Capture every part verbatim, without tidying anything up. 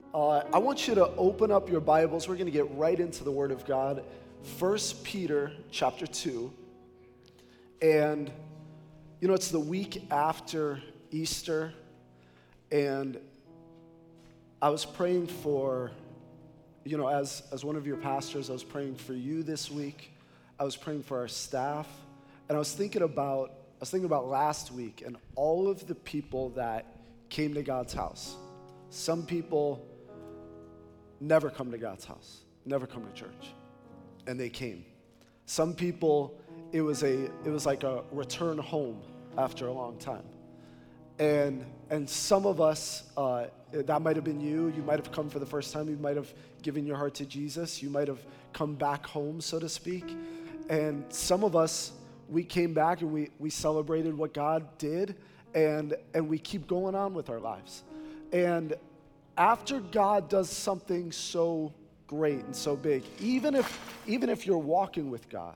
Uh, I want you to open up your Bibles. We're going to get right into the Word of God. First Peter chapter two. And, you know, it's the week after Easter. And I was praying for, you know, as, as one of your pastors, I was praying for you this week. I was praying for our staff. And I was thinking about, I was thinking about last week and all of the people that came to God's house. Some people never come to God's house, never come to church, and they came. Some people, it was a, it was like a return home after a long time, and and some of us, uh, that might have been you. You might have come for the first time. You might have given your heart to Jesus. You might have come back home, so to speak. And some of us, we came back and we we celebrated what God did, and and we keep going on with our lives, and. After God does something so great and so big, even if even if you're walking with God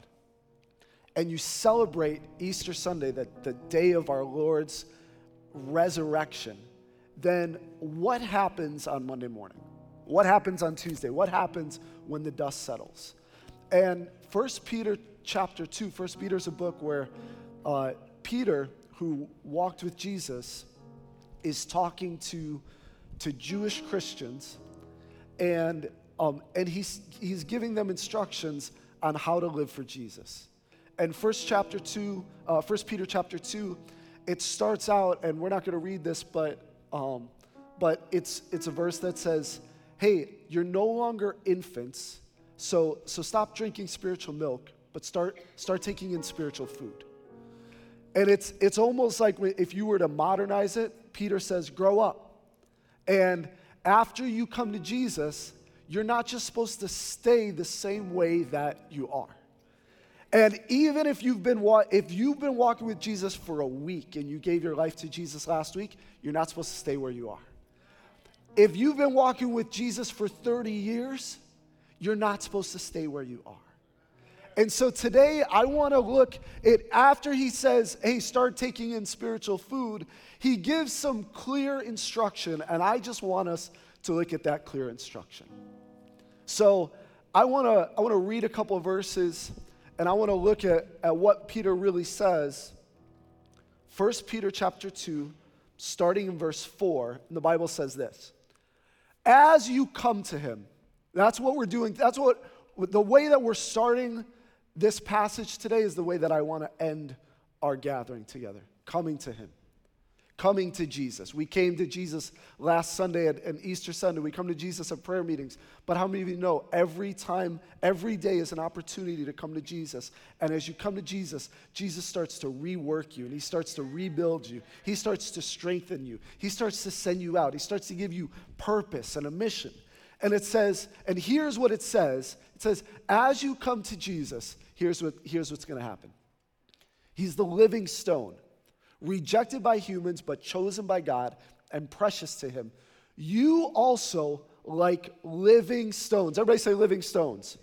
and you celebrate Easter Sunday, the, the day of our Lord's resurrection, then what happens on Monday morning? What happens on Tuesday? What happens when the dust settles? And First Peter chapter two, First Peter is a book where uh, Peter, who walked with Jesus, is talking to to Jewish Christians, and um, and he's he's giving them instructions on how to live for Jesus. And First chapter two, uh, First Peter chapter two, it starts out, and we're not going to read this, but um, but it's it's a verse that says, "Hey, you're no longer infants, so so stop drinking spiritual milk, but start start taking in spiritual food." And it's it's almost like if you were to modernize it, Peter says, "Grow up." And after you come to Jesus, you're not just supposed to stay the same way that you are. And even if you've been wa- if you've been walking with Jesus for a week and you gave your life to Jesus last week, you're not supposed to stay where you are. If you've been walking with Jesus for thirty years, you're not supposed to stay where you are. And so today I want to look at, after he says, hey, start taking in spiritual food, he gives some clear instruction, and I just want us to look at that clear instruction. So I want to I want to read a couple of verses, and I want to look at, at what Peter really says. First Peter chapter two, starting in verse four, and the Bible says this: as you come to him, that's what we're doing, that's what, the way that we're starting this passage today is the way that I want to end our gathering together, coming to him, coming to Jesus. We came to Jesus last Sunday and, and Easter Sunday. We come to Jesus at prayer meetings. But how many of you know every time, every day is an opportunity to come to Jesus? And as you come to Jesus, Jesus starts to rework you, and he starts to rebuild you. He starts to strengthen you. He starts to send you out. He starts to give you purpose and a mission. And it says, and here's what it says. It says, as you come to Jesus, here's what here's what's going to happen. He's the living stone, rejected by humans, but chosen by God and precious to him. You also, like living stones. Everybody say living stones.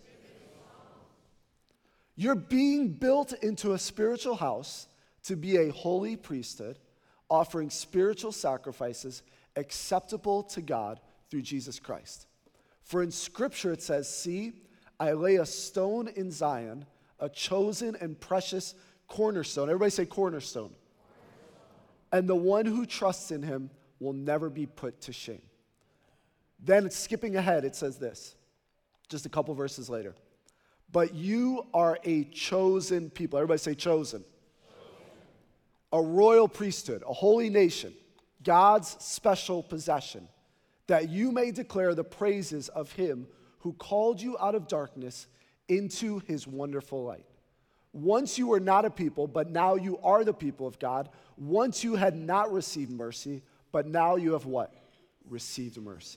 You're being built into a spiritual house to be a holy priesthood, offering spiritual sacrifices acceptable to God through Jesus Christ. For in Scripture it says, see, I lay a stone in Zion, a chosen and precious cornerstone. Everybody say cornerstone. And the one who trusts in him will never be put to shame. Then it's skipping ahead, it says this, just a couple verses later. But you are a chosen people. Everybody say chosen. Chosen. A royal priesthood, a holy nation, God's special possession, that you may declare the praises of him who called you out of darkness into his wonderful light. Once you were not a people, but now you are the people of God. Once you had not received mercy, but now you have what? Received mercy.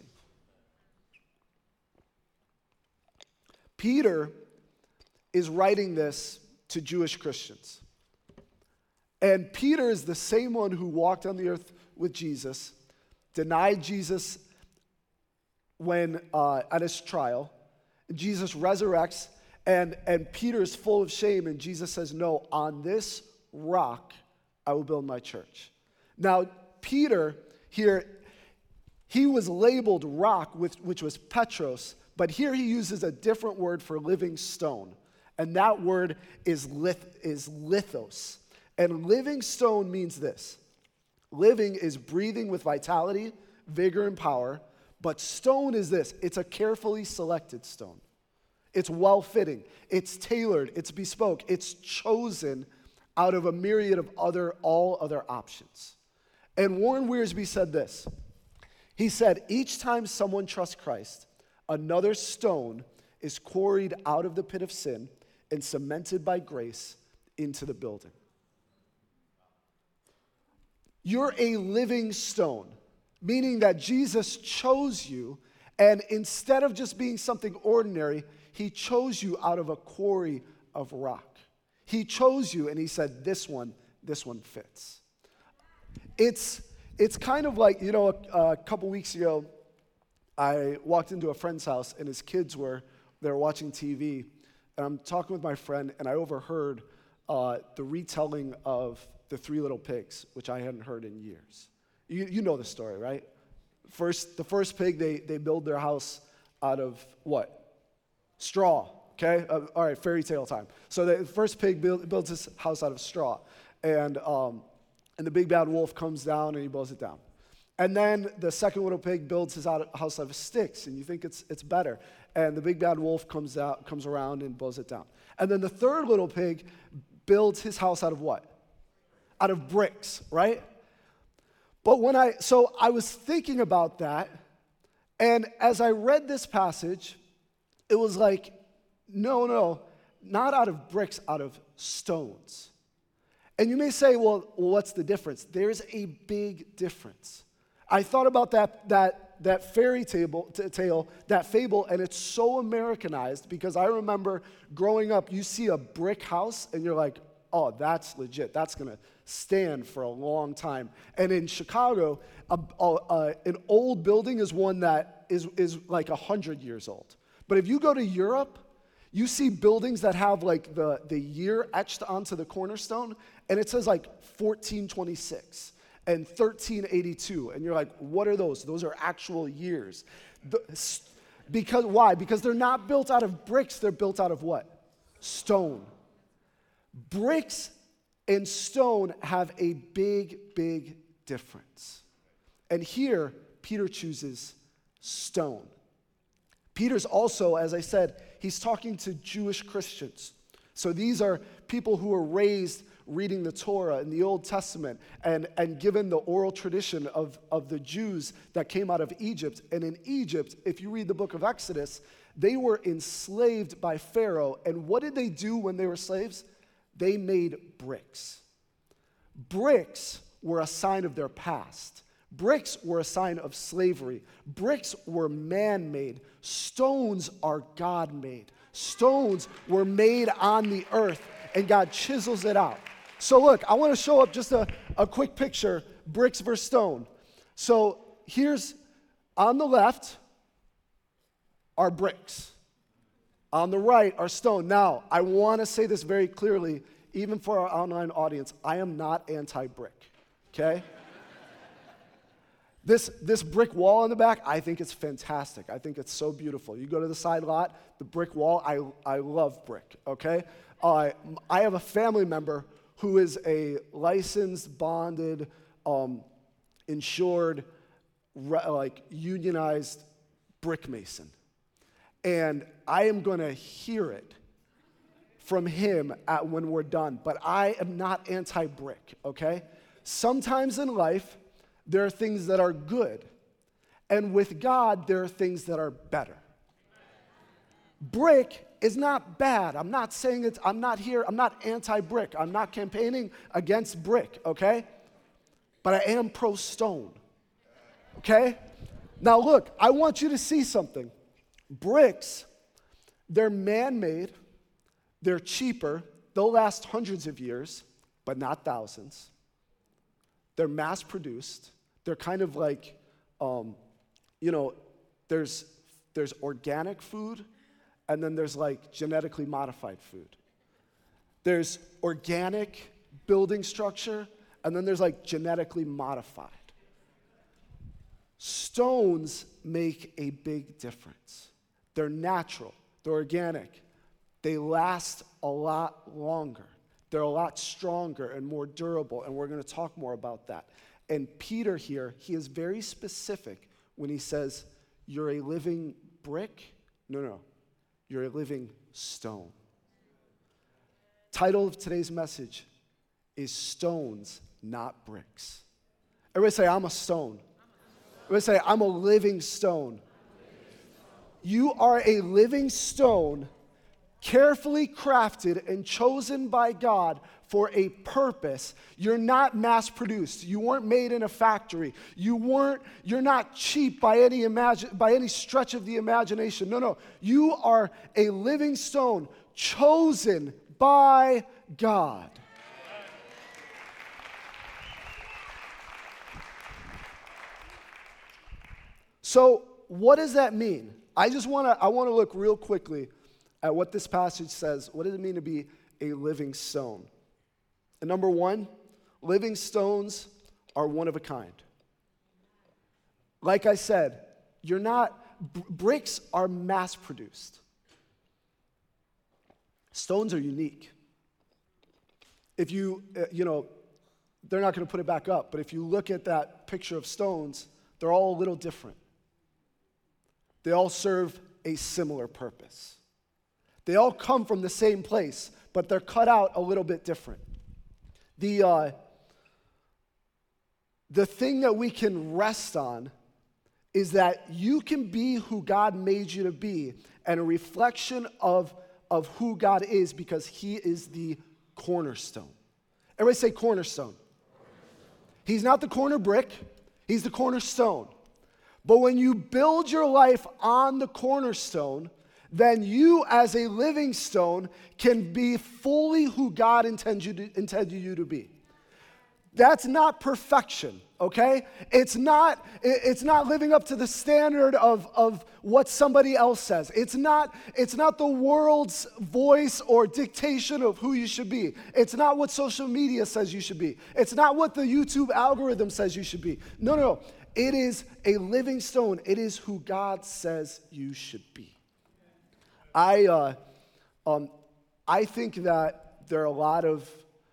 Peter is writing this to Jewish Christians. And Peter is the same one who walked on the earth with Jesus, denied Jesus when uh, at his trial. Jesus resurrects, and, and Peter is full of shame, and Jesus says, no, on this rock I will build my church. Now, Peter here, he was labeled rock, which, which was Petros, but here he uses a different word for living stone. And that word is, lith, is lithos. And living stone means this. Living is breathing with vitality, vigor, and power. But stone is this. It's a carefully selected stone. It's well-fitting. It's tailored. It's bespoke. It's chosen out of a myriad of other, all other options. And Warren Wiersbe said this. He said, each time someone trusts Christ, another stone is quarried out of the pit of sin and cemented by grace into the building. You're a living stone, meaning that Jesus chose you, and instead of just being something ordinary, he chose you out of a quarry of rock. He chose you, and he said, this one, this one fits. It's, it's kind of like, you know, a, a couple weeks ago, I walked into a friend's house, and his kids were, they were watching T V, and I'm talking with my friend, and I overheard uh, the retelling of The Three Little Pigs, which I hadn't heard in years. You, you know the story, right? First, the first pig, they, they build their house out of what? Straw, okay? Uh, all right, fairy tale time. So the first pig build, builds his house out of straw, and, um, and the big bad wolf comes down and he blows it down. And then the second little pig builds his out, house out of sticks, and you think it's, it's better. And the big bad wolf comes out, comes around and blows it down. And then the third little pig builds his house out of what? Out of bricks, right? But when I, so I was thinking about that, and as I read this passage, it was like, no, no, not out of bricks, out of stones. And you may say, well, what's the difference? There's a big difference. I thought about that, that, that fairy tale, t- tale, that fable, and it's so Americanized because I remember growing up, you see a brick house, and you're like, oh, that's legit. That's going to stand for a long time. And in Chicago, a, a, a, an old building is one that is, is like one hundred years old. But if you go to Europe, you see buildings that have like the, the year etched onto the cornerstone, and it says like fourteen twenty-six and thirteen eighty-two. And you're like, what are those? Those are actual years. The, because why? Because they're not built out of bricks. They're built out of what? Stone. Bricks and stone have a big, big difference. And here, Peter chooses stone. Peter's also, as I said, he's talking to Jewish Christians. So these are people who were raised reading the Torah in the Old Testament and, and given the oral tradition of, of the Jews that came out of Egypt. And in Egypt, if you read the book of Exodus, they were enslaved by Pharaoh. And what did they do when they were slaves? They made bricks. Bricks were a sign of their past. Bricks were a sign of slavery. Bricks were man-made. Stones are God-made. Stones were made on the earth, and God chisels it out. So look, I want to show up just a, a quick picture, bricks versus stone. So here's, on the left are bricks. On the right are stone. Now, I want to say this very clearly, even for our online audience, I am not anti-brick, okay? This, this brick wall in the back, I think it's fantastic. I think it's so beautiful. You go to the side lot, the brick wall, I, I love brick, okay? Uh, I have a family member who is a licensed, bonded, um, insured, re- like unionized brick mason. And I am going to hear it from him at, when we're done. But I am not anti-brick, okay? Sometimes in life, there are things that are good. And with God, there are things that are better. Brick is not bad. I'm not saying it's, I'm not here, I'm not anti-brick. I'm not campaigning against brick, okay? But I am pro-stone, okay? Now look, I want you to see something. Bricks, they're man-made, they're cheaper, they'll last hundreds of years, but not thousands. They're mass-produced. They're kind of like, um, you know, there's, there's organic food, and then there's like genetically modified food. There's organic building structure, and then there's like genetically modified. Stones make a big difference. They're natural. They're organic. They last a lot longer. They're a lot stronger and more durable, and we're going to talk more about that. And Peter here, he is very specific when he says, you're a living brick? No, no. You're a living stone. Title of today's message is Stones, Not Bricks. Everybody say, I'm a stone. Everybody say, I'm a living stone. You are a living stone, carefully crafted and chosen by God for a purpose. You're not mass-produced. You weren't made in a factory. You weren't, you're not cheap by any imagine, by any stretch of the imagination. No, no. You are a living stone, chosen by God. So, what does that mean? I just want to I want to look real quickly at what this passage says. What does it mean to be a living stone? And number one, living stones are one of a kind. Like I said, you're not, b- bricks are mass produced. Stones are unique. If you, uh, you know, they're not going to put it back up, but if you look at that picture of stones, they're all a little different. They all serve a similar purpose. They all come from the same place, but they're cut out a little bit different. The, uh, the thing that we can rest on is that you can be who God made you to be and a reflection of, of who God is because he is the cornerstone. Everybody say cornerstone. He's not the corner brick, he's the cornerstone. But when you build your life on the cornerstone, then you as a living stone can be fully who God intends you to, intended you to be. That's not perfection, okay? It's not, it's not living up to the standard of, of what somebody else says. It's not, it's not the world's voice or dictation of who you should be. It's not what social media says you should be. It's not what the YouTube algorithm says you should be. No, no, no. It is a living stone. It is who God says you should be. I, uh, um, I think that there are a lot of,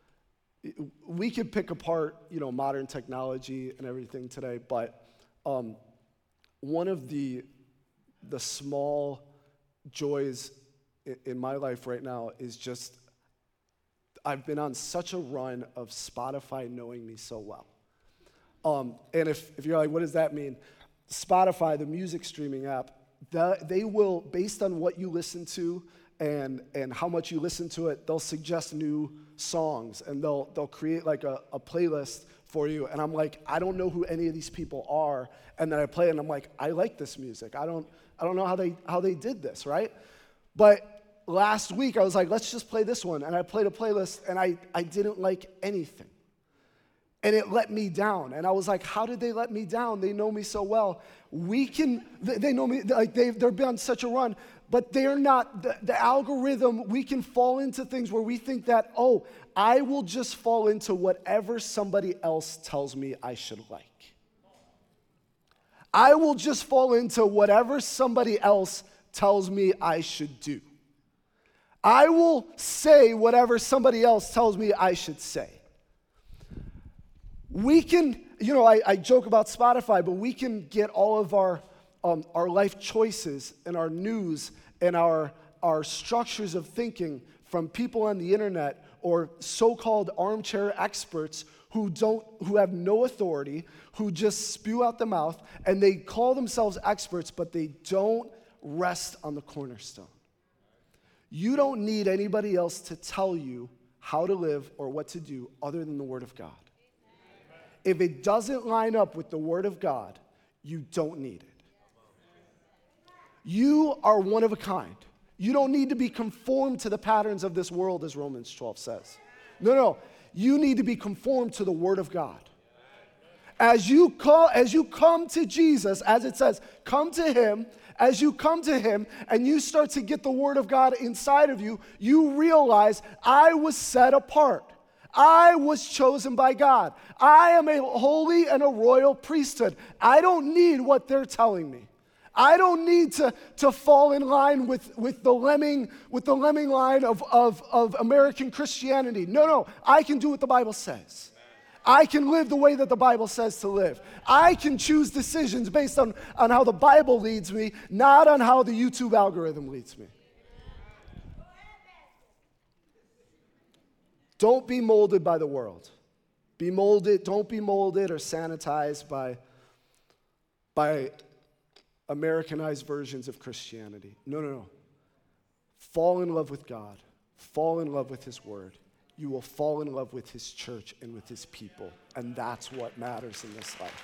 we could pick apart, you know, modern technology and everything today, but um, one of the, the small joys in, in my life right now is just, I've been on such a run of Spotify knowing me so well. Um, and if, if you're like, what does that mean? Spotify, the music streaming app, the, they will, based on what you listen to and, and how much you listen to it, they'll suggest new songs and they'll, they'll create like a, a playlist for you. And I'm like, I don't know who any of these people are. And then I play it and I'm like, I like this music. I don't, I don't know how they, how they did this, right? But last week I was like, let's just play this one. And I played a playlist and I, I didn't like anything. And it let me down. And I was like, how did they let me down? They know me so well. We can, they know me, like they've, they've been on such a run, but they're not, the, the algorithm, we can fall into things where we think that, oh, I will just fall into whatever somebody else tells me I should like. I will just fall into whatever somebody else tells me I should do. I will say whatever somebody else tells me I should say. We can, you know, I, I joke about Spotify, but we can get all of our um, our life choices and our news and our our structures of thinking from people on the internet or so-called armchair experts who don't, who have no authority, who just spew out the mouth, and they call themselves experts, but they don't rest on the cornerstone. You don't need anybody else to tell you how to live or what to do other than the Word of God. If it doesn't line up with the Word of God, you don't need it. You are one of a kind. You don't need to be conformed to the patterns of this world, as Romans twelve says. No, no. You need to be conformed to the Word of God. As you call, as you come to Jesus, as it says, come to Him. As you come to Him and you start to get the Word of God inside of you, you realize I was set apart. I was chosen by God. I am a holy and a royal priesthood. I don't need what they're telling me. I don't need to, to fall in line with, with the lemming with the lemming line of, of, of American Christianity. No, no, I can do what the Bible says. I can live the way that the Bible says to live. I can choose decisions based on, on how the Bible leads me, not on how the YouTube algorithm leads me. Don't be molded by the world. Be molded, don't be molded or sanitized by, by Americanized versions of Christianity. No, no, no. Fall in love with God. Fall in love with His Word. You will fall in love with His church and with His people. And that's what matters in this life.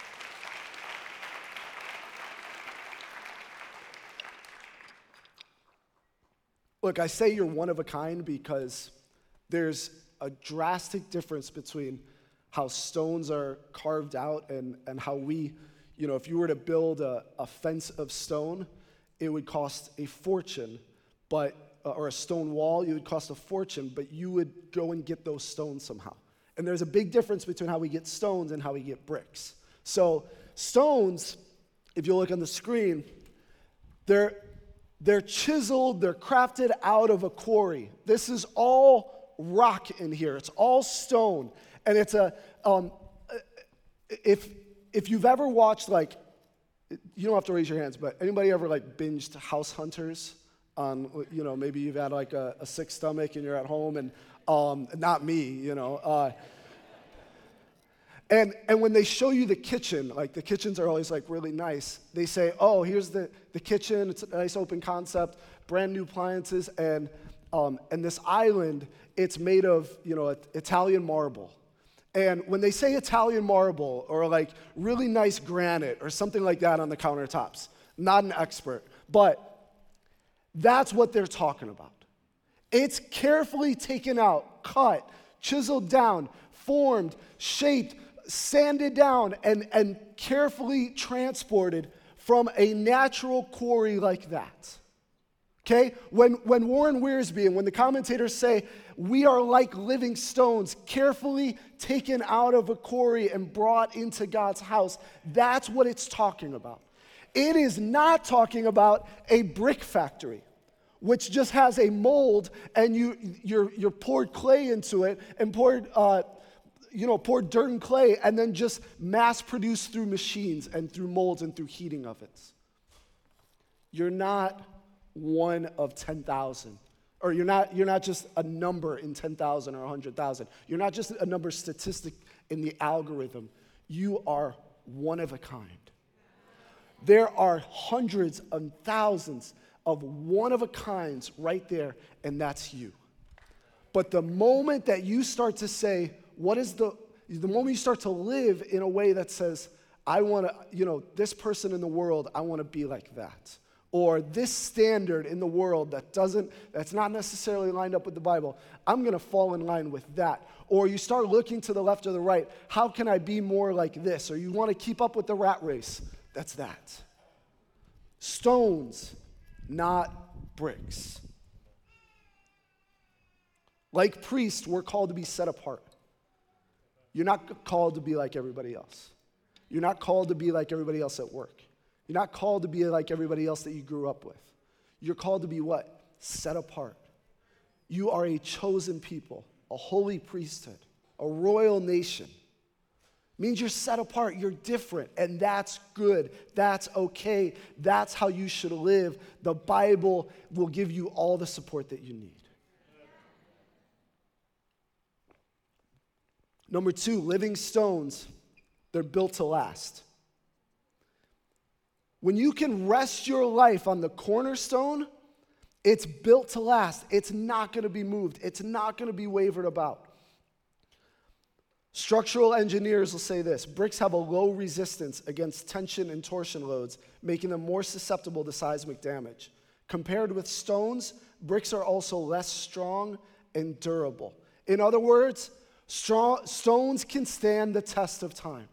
Look, I say you're one of a kind because there's a drastic difference between how stones are carved out and, and how we, you know, if you were to build a, a fence of stone, it would cost a fortune, but, uh, or a stone wall, it would cost a fortune, but you would go and get those stones somehow. And there's a big difference between how we get stones and how we get bricks. So stones, if you look on the screen, they're, they're chiseled, they're crafted out of a quarry. This is all rock in here. It's all stone. And it's a, um, if if you've ever watched, like, you don't have to raise your hands, but anybody ever, like, binged House Hunters on, you know, maybe you've had, like, a, a sick stomach and you're at home, and um, not me, you know. Uh, and and when they show you the kitchen, like, the kitchens are always, like, really nice. They say, oh, here's the, the kitchen. It's a nice open concept, brand new appliances, and um, and this island, it's made of, you know, Italian marble. And when they say Italian marble or like really nice granite or something like that on the countertops, not an expert, but that's what they're talking about. It's carefully taken out, cut, chiseled down, formed, shaped, sanded down, and, and carefully transported from a natural quarry like that. Okay? When, when Warren Wiersbe and when the commentators say, we are like living stones, carefully taken out of a quarry and brought into God's house, that's what it's talking about. It is not talking about a brick factory, which just has a mold and you, you're, you're poured clay into it and poured, uh, you know, poured dirt and clay and then just mass produced through machines and through molds and through heating ovens. You're not one of ten thousand. Or you're not, you're not just a number in ten thousand or one hundred thousand. You're not just a number statistic in the algorithm. You are one of a kind. There are hundreds and thousands of one of a kinds right there, and that's you. But the moment that you start to say, what is the, the moment you start to live in a way that says, I want to, you know, this person in the world, I want to be like that. Or this standard in the world that doesn't, that's not necessarily lined up with the Bible, I'm going to fall in line with that. Or you start looking to the left or the right, how can I be more like this? Or you want to keep up with the rat race, that's that. Stones, not bricks. Like priests, we're called to be set apart. You're not called to be like everybody else. You're not called to be like everybody else at work. You're not called to be like everybody else that you grew up with. You're called to be what? Set apart. You are a chosen people, a holy priesthood, a royal nation. It means you're set apart, you're different, and that's good. That's okay. That's how you should live. The Bible will give you all the support that you need. Number two, living stones, they're built to last. When you can rest your life on the cornerstone, it's built to last. It's not going to be moved. It's not going to be wavered about. Structural engineers will say this: bricks have a low resistance against tension and torsion loads, making them more susceptible to seismic damage. Compared with stones, bricks are also less strong and durable. In other words, strong, stones can stand the test of time.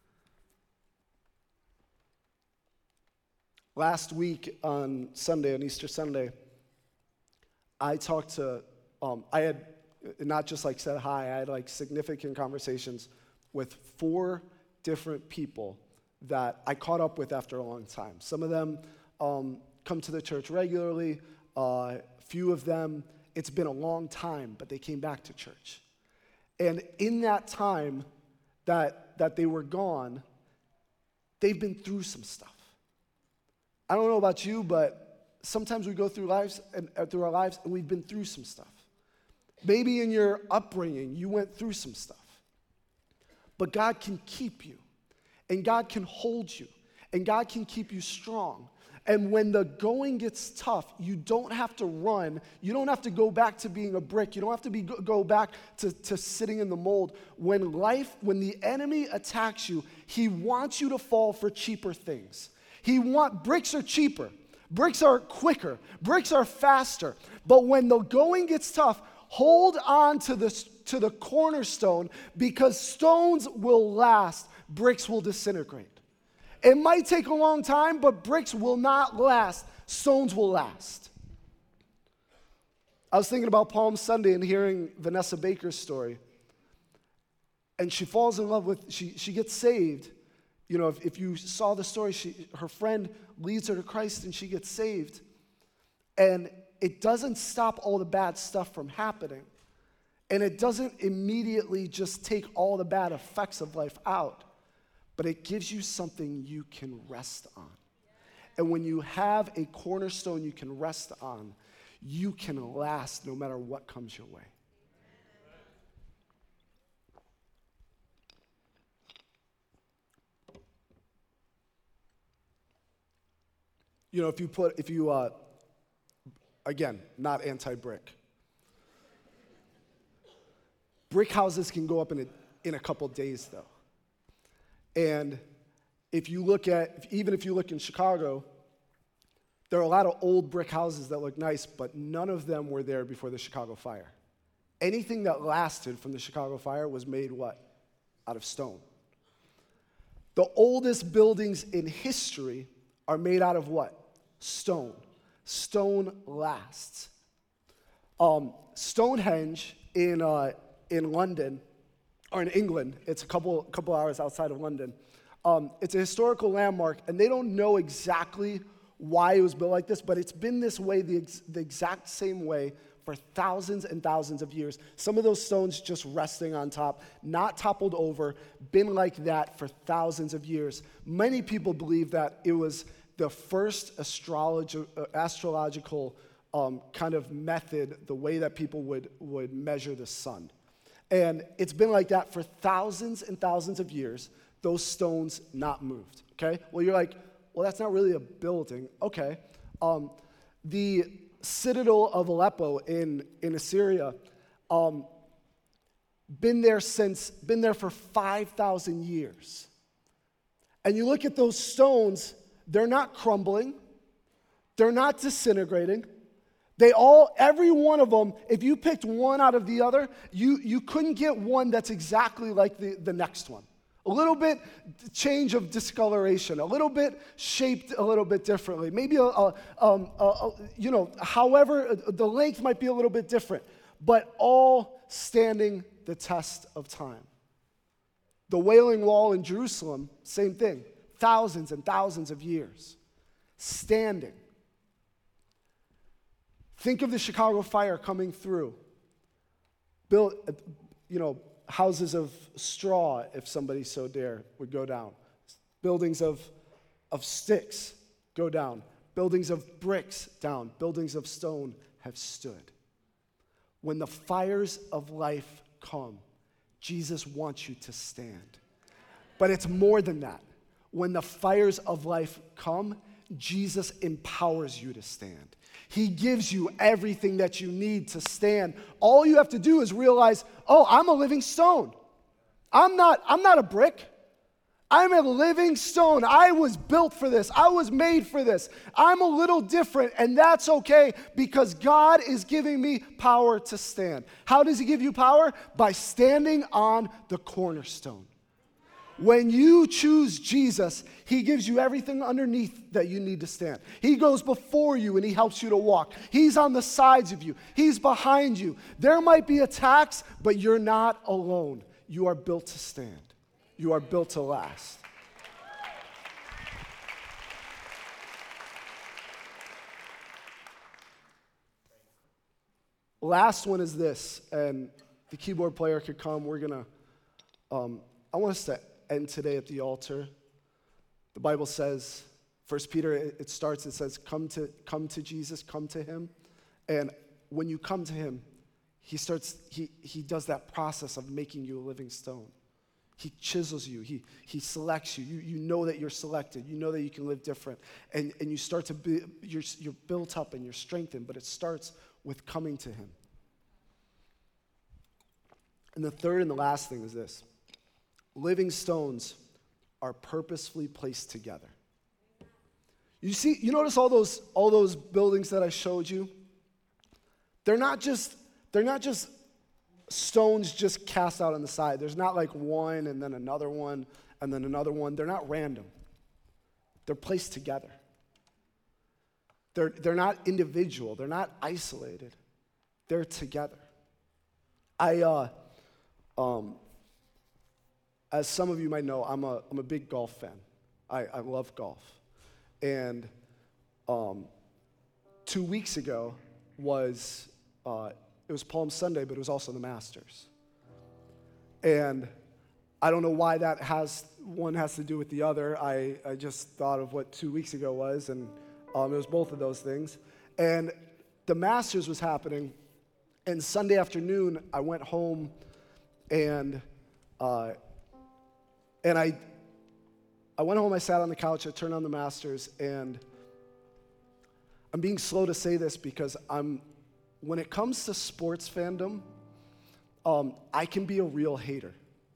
Last week on Sunday, on Easter Sunday, I talked to, um, I had not just like said hi, I had like significant conversations with four different people that I caught up with after a long time. Some of them um, come to the church regularly. A uh, few of them, it's been a long time, but they came back to church. And in that time that, that they were gone, they've been through some stuff. I don't know about you, but sometimes we go through lives and uh, through our lives, and we've been through some stuff. Maybe in your upbringing, you went through some stuff. But God can keep you, and God can hold you, and God can keep you strong. And when the going gets tough, you don't have to run. You don't have to go back to being a brick. You don't have to be, go back to, to sitting in the mold. When life, when the enemy attacks you, he wants you to fall for cheaper things. He want, bricks are cheaper. Bricks are quicker. Bricks are faster. But when the going gets tough, hold on to the, to the cornerstone, because stones will last. Bricks will disintegrate. It might take a long time, but bricks will not last. Stones will last. I was thinking about Palm Sunday and hearing Vanessa Baker's story. And she falls in love with, she, she gets saved. You know, if, if you saw the story, she, her friend leads her to Christ and she gets saved. And it doesn't stop all the bad stuff from happening. And it doesn't immediately just take all the bad effects of life out. But it gives you something you can rest on. And when you have a cornerstone you can rest on, you can last no matter what comes your way. You know, if you put, if you, uh, again, not anti-brick. Brick houses can go up in a, in a couple days, though. And if you look at, even if you look in Chicago, there are a lot of old brick houses that look nice, but none of them were there before the Chicago fire. Anything that lasted from the Chicago fire was made what? Out of stone. The oldest buildings in history are made out of what? Stone. Stone lasts. Um, Stonehenge in, uh, in London, or in England, it's a couple, couple hours outside of London. Um, it's a historical landmark, and they don't know exactly why it was built like this, but it's been this way, the, ex- the exact same way, for thousands and thousands of years. Some of those stones just resting on top, not toppled over, been like that for thousands of years. Many people believe that it was the first astrologi- uh, astrological um, kind of method, the way that people would, would measure the sun. And it's been like that for thousands and thousands of years, those stones not moved, okay? Well, you're like, well, that's not really a building. Okay. Um, the citadel of Aleppo in, in Assyria, um, been there since, been there for five thousand years. And you look at those stones, they're not crumbling. They're not disintegrating. They all, every one of them, if you picked one out of the other, you, you couldn't get one that's exactly like the, the next one. A little bit change of discoloration, a little bit shaped a little bit differently. Maybe, a, a, um, a, a, you know, however, the length might be a little bit different, but all standing the test of time. The Wailing Wall in Jerusalem, same thing, thousands and thousands of years, standing. Think of the Chicago fire coming through. Built, you know, houses of straw, if somebody so dare, would go down. Buildings of, of sticks go down. Buildings of bricks down. Buildings of stone have stood. When the fires of life come, Jesus wants you to stand. But it's more than that. When the fires of life come, Jesus empowers you to stand. He gives you everything that you need to stand. All you have to do is realize, oh, I'm a living stone. I'm not, I'm not a brick. I'm a living stone. I was built for this. I was made for this. I'm a little different, and that's okay because God is giving me power to stand. How does he give you power? By standing on the cornerstone. When you choose Jesus, he gives you everything underneath that you need to stand. He goes before you and he helps you to walk. He's on the sides of you. He's behind you. There might be attacks, but you're not alone. You are built to stand. You are built to last. Last one is this, and the keyboard player could come. We're going to, um, I want us to end today at the altar. The Bible says, First Peter, it, it starts, it says, come to, come to Jesus, come to him. And when you come to him, he starts, he, he does that process of making you a living stone. He chisels you, he, he selects you. you. You know that you're selected. You know that you can live different. And, and you start to be, you're, you're built up and you're strengthened, but it starts with coming to him. And the third and the last thing is this. Living stones are purposefully placed together. You see, you notice all those all those buildings that I showed you? They're not just they're not just stones just cast out on the side. There's not like one and then another one and then another one. They're not random. They're placed together. They're, they're not individual. They're not isolated. They're together. I, uh, um, as some of you might know, I'm a, I'm a big golf fan. I, I love golf. And um, two weeks ago was, uh, it was Palm Sunday, but it was also the Masters. And I don't know why that has, one has to do with the other. I, I just thought of what two weeks ago was, and Um, it was both of those things. And the Masters was happening. And Sunday afternoon, I went home and uh, and I I went home, I sat on the couch, I turned on the Masters, and I'm being slow to say this because I'm when it comes to sports fandom, um, I can be a real hater.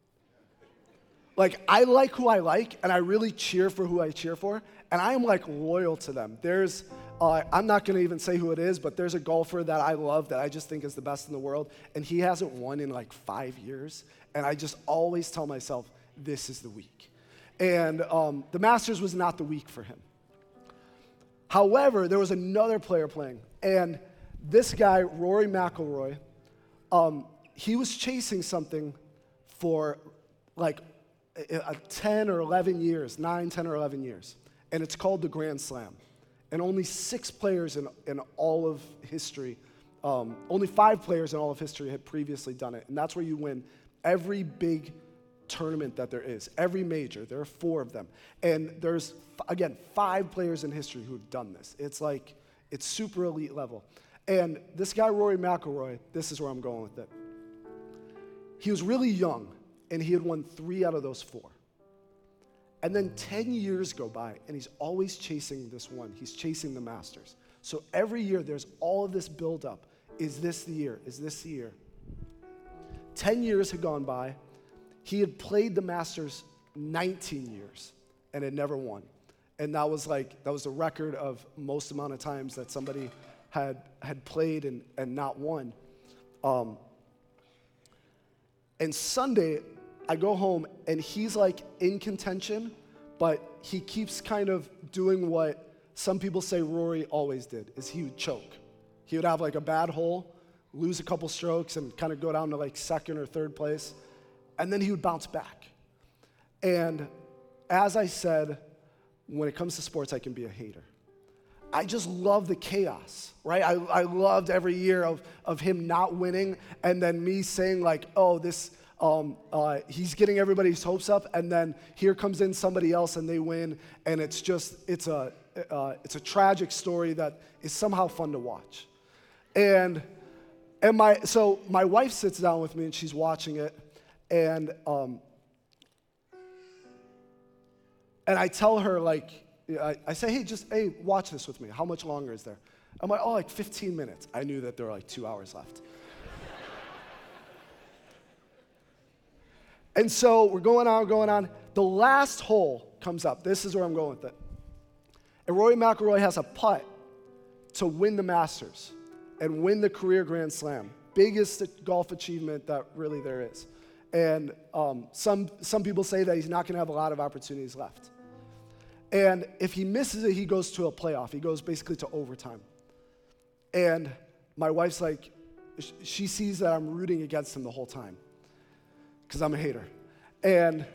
Like, I like who I like, and I really cheer for who I cheer for, and I am, like, loyal to them. There's, uh, I'm not going to even say who it is, but there's a golfer that I love that I just think is the best in the world, and he hasn't won in, like, five years, and I just always tell myself, this is the week. And um, the Masters was not the week for him. However, there was another player playing, and this guy, Rory McIlroy, um, he was chasing something for, like, Uh, ten or eleven years, nine, ten or eleven years. And it's called the Grand Slam. And only six players in, in all of history, um, only five players in all of history had previously done it. And that's where you win every big tournament that there is, every major. There are four of them. And there's, again, five players in history who've done this. It's like, it's super elite level. And this guy, Rory McIlroy, this is where I'm going with it. He was really young. And he had won three out of those four. And then ten years go by, and he's always chasing this one. He's chasing the Masters. So every year, there's all of this buildup. Is this the year? Is this the year? Ten years had gone by. He had played the Masters nineteen years and had never won. And that was like, that was the record of most amount of times that somebody had, had played and, and not won. Um, and Sunday, I go home, and he's, like, in contention, but he keeps kind of doing what some people say Rory always did, is he would choke. He would have, like, a bad hole, lose a couple strokes, and kind of go down to, like, second or third place, and then he would bounce back. And as I said, when it comes to sports, I can be a hater. I just love the chaos, right? I, I loved every year of, of him not winning, and then me saying, like, oh, this... Um, uh, he's getting everybody's hopes up, and then here comes in somebody else, and they win, and it's just, it's a, uh, it's a tragic story that is somehow fun to watch. And, and my, so my wife sits down with me, and she's watching it, and, um, and I tell her, like, I, I say, hey, just, hey, watch this with me. How much longer is there? I'm like, oh, like fifteen minutes. I knew that there were like two hours left. And so we're going on, going on. The last hole comes up. This is where I'm going with it. And Rory McIlroy has a putt to win the Masters and win the career Grand Slam. Biggest golf achievement that really there is. And um, some, some people say that he's not going to have a lot of opportunities left. And if he misses it, he goes to a playoff. He goes basically to overtime. And my wife's like, she sees that I'm rooting against him the whole time because I'm a hater. And,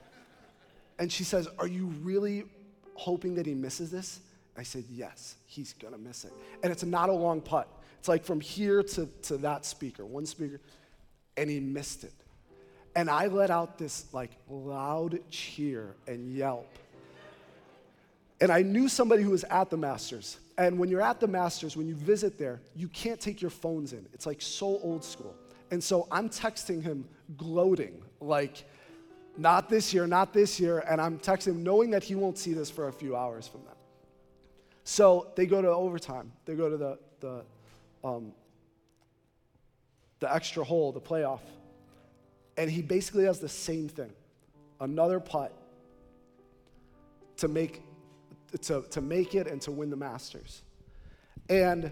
and she says, are you really hoping that he misses this? I said, yes, he's going to miss it. And it's not a long putt. It's like from here to, to that speaker, one speaker, and he missed it. And I let out this like loud cheer and yelp. And I knew somebody who was at the Masters. And when you're at the Masters, when you visit there, you can't take your phones in. It's like so old school. And so I'm texting him gloating, like, not this year, not this year. And I'm texting him knowing that he won't see this for a few hours from then. So they go to overtime. They go to the, the, um, the extra hole, the playoff. And he basically has the same thing. Another putt to make To, to make it and to win the Masters. And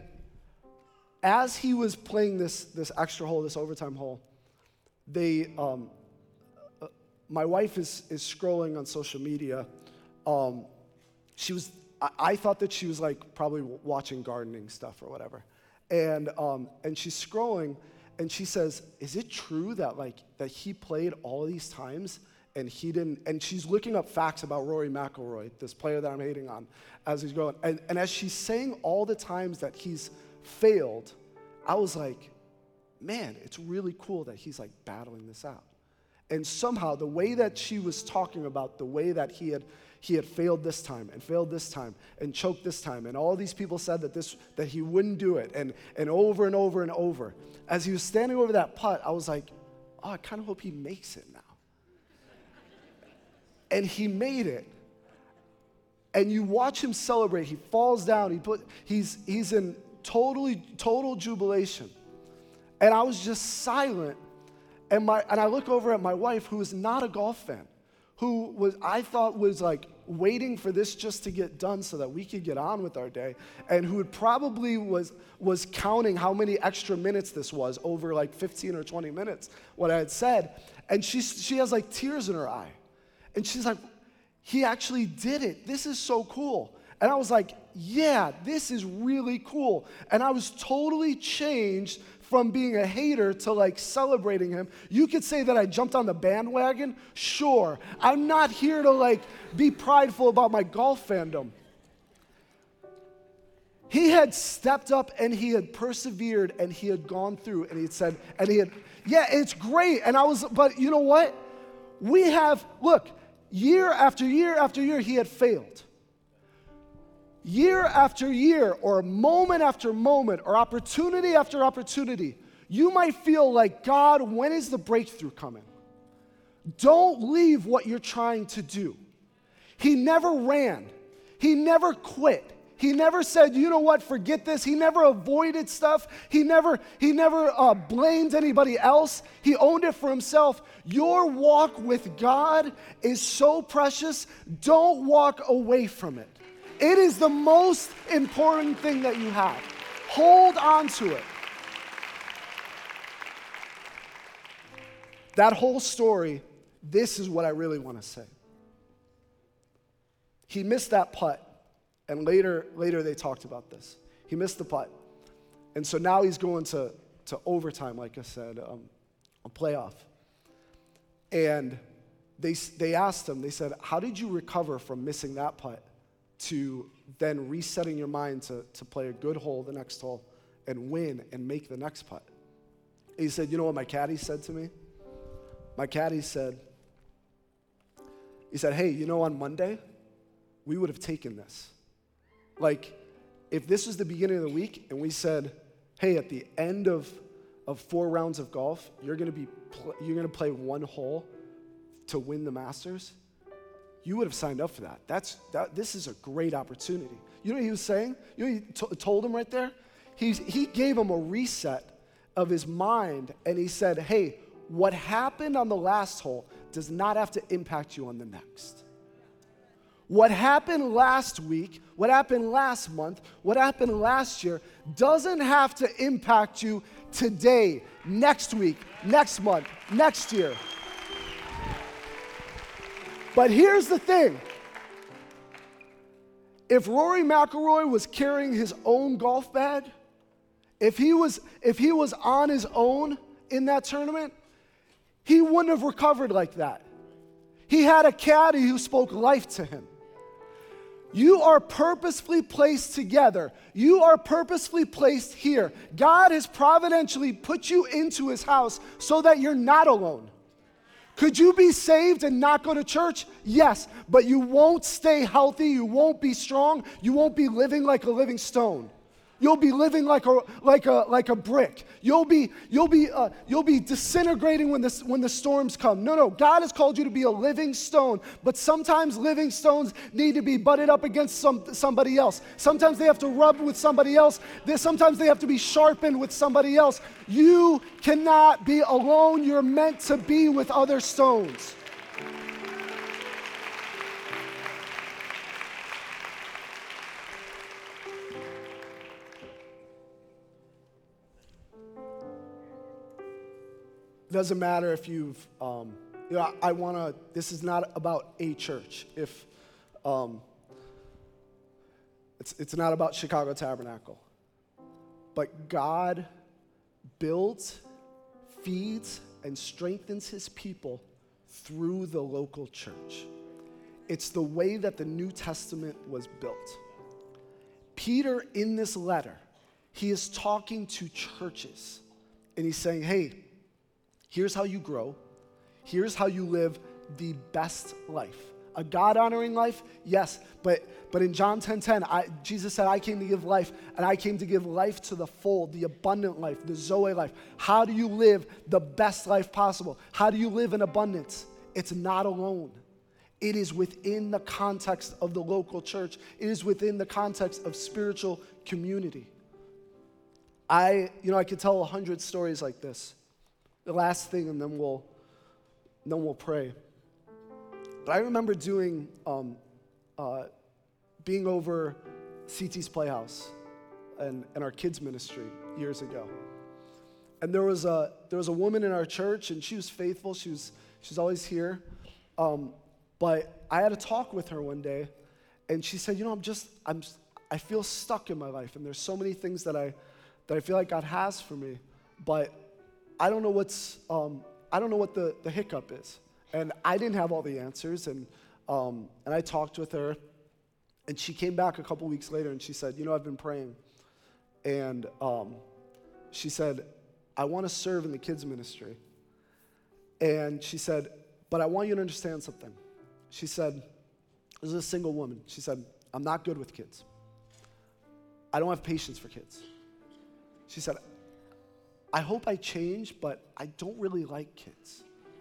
as he was playing this, this extra hole, this overtime hole, they, um, uh, my wife is, is scrolling on social media. Um, she was, I, I thought that she was like probably watching gardening stuff or whatever. And, um, and she's scrolling and she says, is it true that like, that he played all these times and he didn't, and she's looking up facts about Rory McIlroy, this player that I'm hating on, as he's going. And, and as she's saying all the times that he's failed, I was like, man, it's really cool that he's like battling this out. And somehow the way that she was talking about the way that he had he had failed this time and failed this time and choked this time, and all these people said that this that he wouldn't do it, and and over and over and over. As he was standing over that putt, I was like, oh, I kind of hope he makes it now. And he made it. And you watch him celebrate. He falls down. He put. He's he's in totally total jubilation. And I was just silent. And my and I look over at my wife, who is not a golf fan, who was I thought was like waiting for this just to get done so that we could get on with our day, and who would probably was was counting how many extra minutes this was over like fifteen or twenty minutes, what I had said. And she she has like tears in her eye. And she's like, he actually did it. This is so cool. And I was like, yeah, this is really cool. And I was totally changed from being a hater to like celebrating him. You could say that I jumped on the bandwagon. Sure. I'm not here to like be prideful about my golf fandom. He had stepped up and he had persevered and he had gone through and he had said, and he had, yeah, it's great. And I was, but you know what? We have, look, year after year after year, he had failed. Year after year, or moment after moment, or opportunity after opportunity, you might feel like, God, when is the breakthrough coming? Don't leave what you're trying to do. He never ran. He never quit. He never said, you know what, forget this. He never avoided stuff. He never, he never uh, blamed anybody else. He owned it for himself. Your walk with God is so precious. Don't walk away from it. It is the most important thing that you have. Hold on to it. That whole story, this is what I really want to say. He missed that putt. And later, later they talked about this. He missed the putt. And so now he's going to, to overtime, like I said, um, a playoff. And they, they asked him, they said, how did you recover from missing that putt to then resetting your mind to, to play a good hole the next hole and win and make the next putt? And he said, you know what my caddy said to me? My caddy said, he said, hey, you know, on Monday, we would have taken this. Like, if this was the beginning of the week and we said, hey, at the end of, of four rounds of golf, you're going to be pl- you're going to play one hole to win the Masters, you would have signed up for that. That's that. This is a great opportunity. You know what he was saying? You know what he t- told him right there? He's, he gave him a reset of his mind, and he said, hey, what happened on the last hole does not have to impact you on the next. What happened last week, what happened last month, what happened last year doesn't have to impact you today, next week, next month, next year. But here's the thing. If Rory McIlroy was carrying his own golf bag, if he was, if he was on his own in that tournament, he wouldn't have recovered like that. He had a caddy who spoke life to him. You are purposefully placed together. You are purposefully placed here. God has providentially put you into his house so that you're not alone. Could you be saved and not go to church? Yes, but you won't stay healthy. You won't be strong. You won't be living like a living stone. You'll be living like a like a like a brick. You'll be you'll be uh, you'll be disintegrating when the when the storms come. No, no. God has called you to be a living stone, but sometimes living stones need to be butted up against some somebody else. Sometimes they have to rub with somebody else. They, sometimes they have to be sharpened with somebody else. You cannot be alone. You're meant to be with other stones. It doesn't matter if you've, um, you know, I, I want to, this is not about a church. If, um, it's, it's not about Chicago Tabernacle. But God builds, feeds, and strengthens his people through the local church. It's the way that the New Testament was built. Peter, in this letter, he is talking to churches, and he's saying, hey, here's how you grow. Here's how you live the best life. A God-honoring life, yes, but but in John ten ten, I, Jesus said, I came to give life, and I came to give life to the full, the abundant life, the Zoe life. How do you live the best life possible? How do you live in abundance? It's not alone. It is within the context of the local church. It is within the context of spiritual community. I, you know, I could tell a hundred stories like this. The last thing, and then we'll, then we'll pray. But I remember doing, um, uh, being over C T's Playhouse and, and our kids ministry years ago. And there was a there was a woman in our church, and she was faithful. She was she's always here. Um, but I had a talk with her one day, and she said, you know, I'm just I'm I feel stuck in my life, and there's so many things that I that I feel like God has for me, but I don't know what's, um, I don't know what the, the hiccup is. And I didn't have all the answers, and um, and I talked with her, and she came back a couple weeks later, and she said, you know, I've been praying. And um, she said, I want to serve in the kids ministry. And she said, but I want you to understand something. She said, this is a single woman. She said, I'm not good with kids. I don't have patience for kids. She said, I hope I change, but I don't really like kids.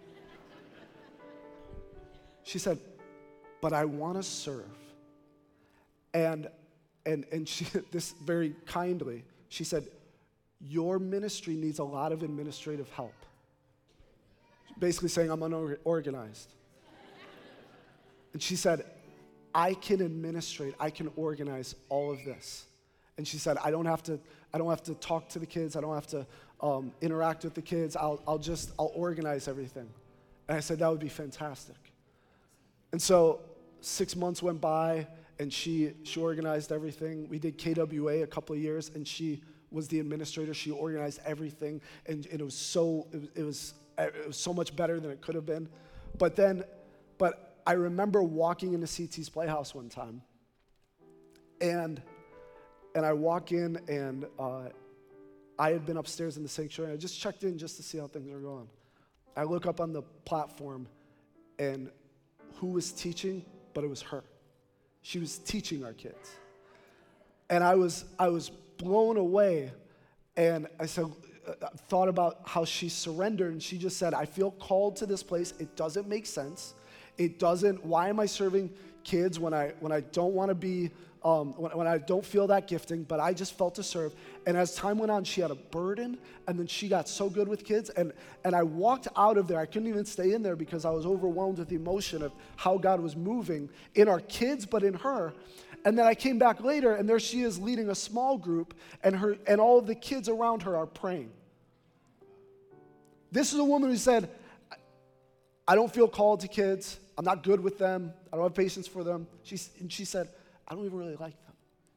She said, but I want to serve. And and and she this very kindly, she said, your ministry needs a lot of administrative help. Basically saying I'm unorganized. And she said, I can administrate, I can organize all of this. And she said, I don't have to, I don't have to talk to the kids, I don't have to um, interact with the kids, I'll I'll just, I'll organize everything. And I said, that would be fantastic. And so six months went by, and she she organized everything. We did K W A a couple of years, and she was the administrator. She organized everything, and, and it was so it was, it was it was so much better than it could have been. But then, but I remember walking into C T's Playhouse one time, and and I walk in, and uh, I had been upstairs in the sanctuary. I just checked in just to see how things were going. I look up on the platform, and who was teaching? But it was her. She was teaching our kids. And I was I was blown away, and I said, uh, thought about how she surrendered, and she just said, I feel called to this place. It doesn't make sense. It doesn't, why am I serving kids when I when I don't want to be, um, when, when I don't feel that gifting, but I just felt to serve. And as time went on, she had a burden, and then she got so good with kids, and, and I walked out of there. I couldn't even stay in there because I was overwhelmed with the emotion of how God was moving in our kids, but in her. And then I came back later, and there she is leading a small group, and her and all of the kids around her are praying. This is a woman who said, I don't feel called to kids. I'm not good with them. I don't have patience for them. She, and she said, I don't even really like them.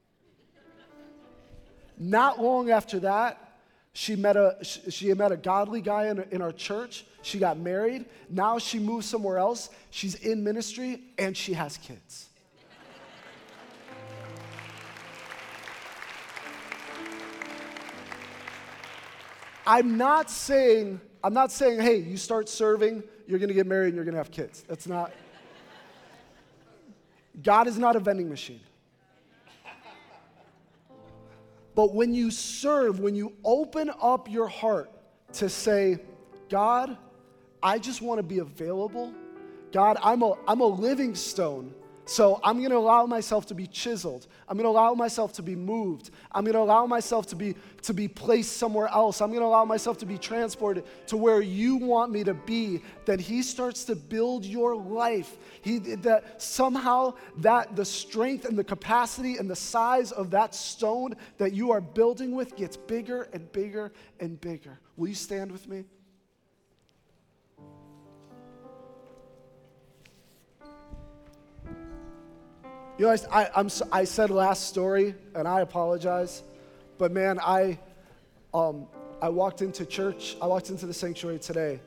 Not long after that, she met a, she, she met a godly guy in, in our church. She got married. Now she moved somewhere else. She's in ministry, and she has kids. I'm not saying, I'm not saying, hey, you start serving, you're going to get married, and you're going to have kids. That's not. God is not a vending machine. But when you serve, when you open up your heart to say, God, I just want to be available. God, I'm a, I'm a living stone. So I'm going to allow myself to be chiseled. I'm going to allow myself to be moved. I'm going to allow myself to be, to be placed somewhere else. I'm going to allow myself to be transported to where you want me to be. Then he starts to build your life. He, that somehow that the strength and the capacity and the size of that stone that you are building with gets bigger and bigger and bigger. Will you stand with me? You know, I, I, I'm, I said last story, and I apologize, but man, I, um, I walked into church, I walked into the sanctuary today,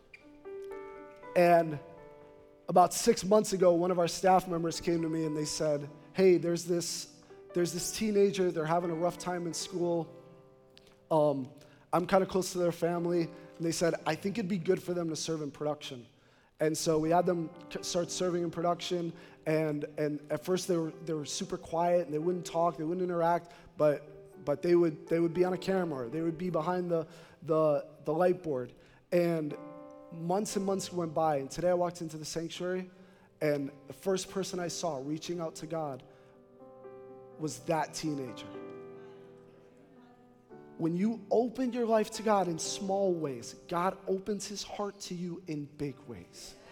and about six months ago, one of our staff members came to me and they said, hey, there's this, there's this teenager, they're having a rough time in school. Um, I'm kind of close to their family, and they said, I think it'd be good for them to serve in production. And so we had them start serving in production, and and at first they were they were super quiet and they wouldn't talk, they wouldn't interact, but but they would they would be on a camera, they would be behind the the the light board. And months and months went by, and today I walked into the sanctuary, and the first person I saw reaching out to God was that teenager. When you open your life to God in small ways, God opens his heart to you in big ways.